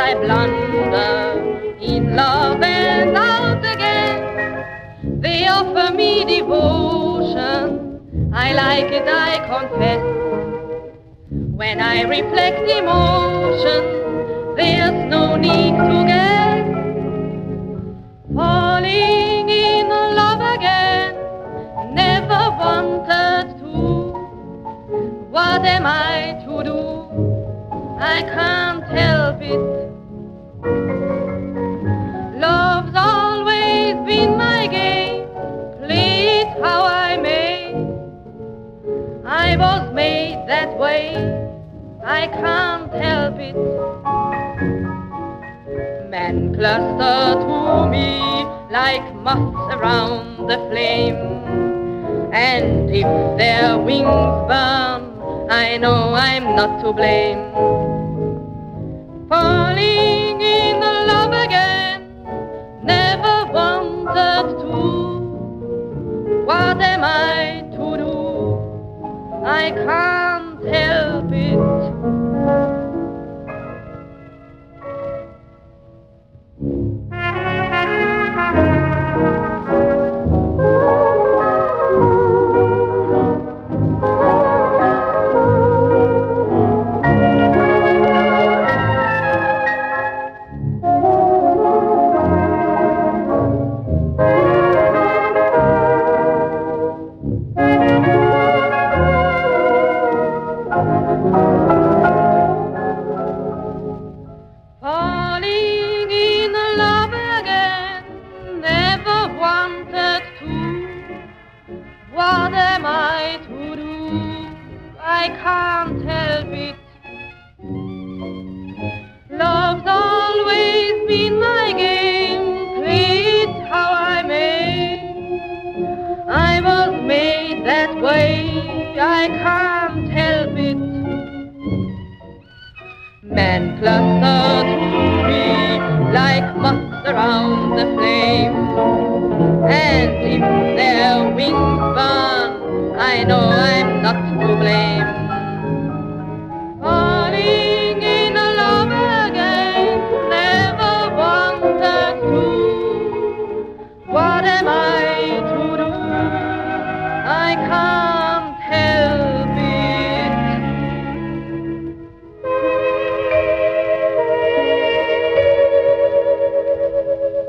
I blunder in love and out again. They offer me devotion, I like it, I confess. When I reflect emotion, there's no need to guess. Falling in love again, never wanted to. What am I to do? I can't help it. Love's always been my game, play it how I may. I was made that way, I can't help it. Men cluster to me like moths around the flame, and if their wings burn, I know I'm not to blame. Falling in love again, never wanted to. What am I to do? I can't help it. Falling in love again, never wanted to. What am I to do? I can't help it. Love's always been my game, play it how I may. I was made that way, I can't help it. Men cluster to me like moths around the flame, and if their wings burn, I know I'm not to blame.